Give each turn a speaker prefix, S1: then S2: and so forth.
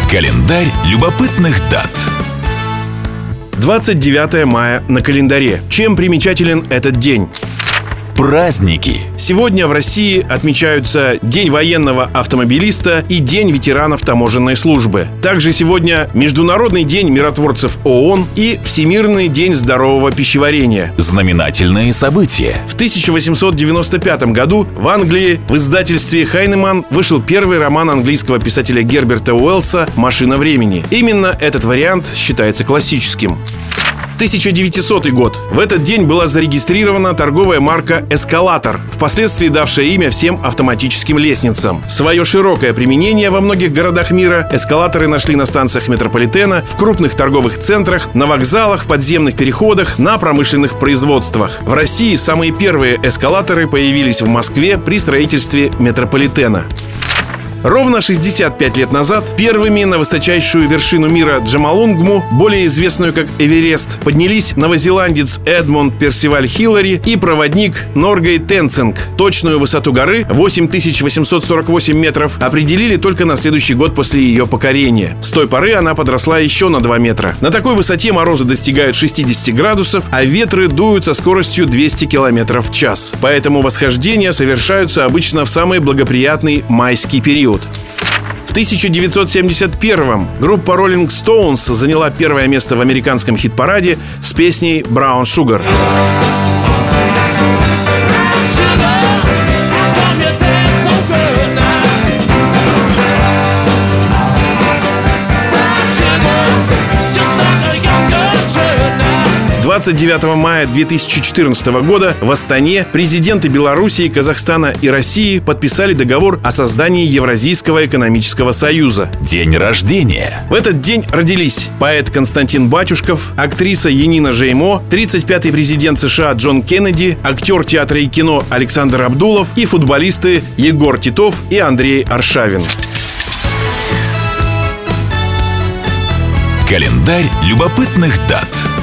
S1: Календарь любопытных дат.
S2: 29 мая на календаре. Чем примечателен этот день?
S1: Праздники.
S2: Сегодня в России отмечаются День военного автомобилиста и День ветеранов таможенной службы. Также сегодня Международный день миротворцев ООН и Всемирный день здорового пищеварения.
S1: Знаменательные события.
S2: В 1895 году в Англии в издательстве Хайнеман вышел первый роман английского писателя Герберта Уэллса «Машина времени». Именно этот вариант считается классическим. 1900 год. В этот день была зарегистрирована торговая марка «Эскалатор», впоследствии давшая имя всем автоматическим лестницам. Свое широкое применение во многих городах мира эскалаторы нашли на станциях метрополитена, в крупных торговых центрах, на вокзалах, в подземных переходах, на промышленных производствах. В России самые первые эскалаторы появились в Москве при строительстве метрополитена. Ровно 65 лет назад первыми на высочайшую вершину мира Джомолунгму, более известную как Эверест, поднялись новозеландец Эдмунд Персиваль Хиллари и проводник Норгей Тенцинг. Точную высоту горы 8848 метров определили только на следующий год после ее покорения. С той поры она подросла еще на 2 метра. На такой высоте морозы достигают 60 градусов, а ветры дуют со скоростью 200 километров в час. Поэтому восхождения совершаются обычно в самый благоприятный майский период. В 1971-м группа Rolling Stones заняла первое место в американском хит-параде с песней «Brown Sugar». 29 мая 2014 года в Астане президенты Белоруссии, Казахстана и России подписали договор о создании Евразийского экономического союза.
S1: День рождения.
S2: В этот день родились поэт Константин Батюшков, актриса Янина Жеймо, 35-й президент США Джон Кеннеди, актер театра и кино Александр Абдулов и футболисты Егор Титов и Андрей Аршавин.
S1: Календарь любопытных дат.